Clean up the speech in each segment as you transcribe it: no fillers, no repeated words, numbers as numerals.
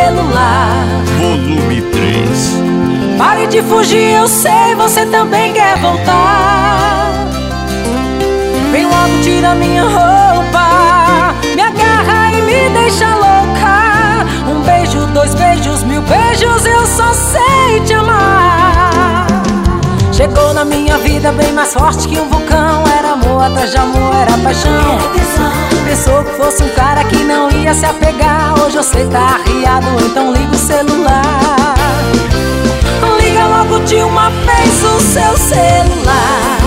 celular. Volume 3. Pare de fugir, eu sei, você também quer voltar. Vem logo, tira minha roupa, me agarra e me deixa louca. Um beijo, 2 beijos, 1000 beijos, eu só sei te amar. Chegou na minha vida bem mais forte que um vulcão. Era amor atrás de amor, era paixão. Pensou que fosse um cara que não ia se apegar. Hoje eu sei tá arriado, então liga o celular. Liga logo de uma vez o seu celular.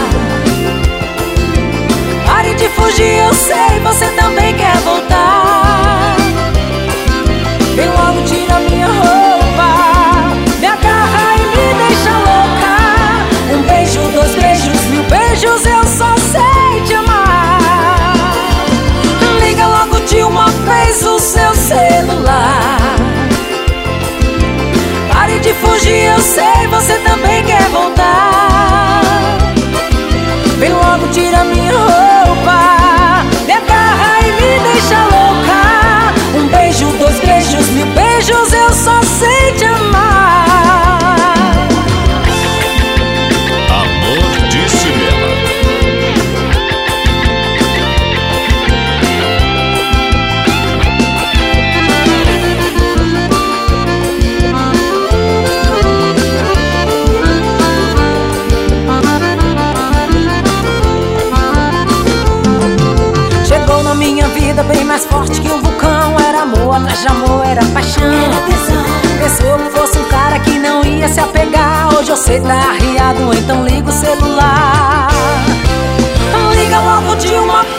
Pare de fugir, eu sei, você também quer voltar. Vem logo, tira minha roupa, me agarra e me deixa louca. Um beijo, 2 beijos, 1000 beijos, eu só sei te amar. Liga logo de uma vez o seu celular. Pare de fugir, eu sei, você também quer voltar. Vem logo, tira minha roupa, me agarra e me deixa louca. Um beijo, 2 beijos, 1000 beijos, eu só sei te amar. Amor de cinema. Chegou na minha vida bem mais forte que um vulcão. Era amor atrás de amor, era paixão. Pensou que fosse um cara que não ia se apegar. Hoje eu sei tá arriado, então liga o celular. Liga logo de uma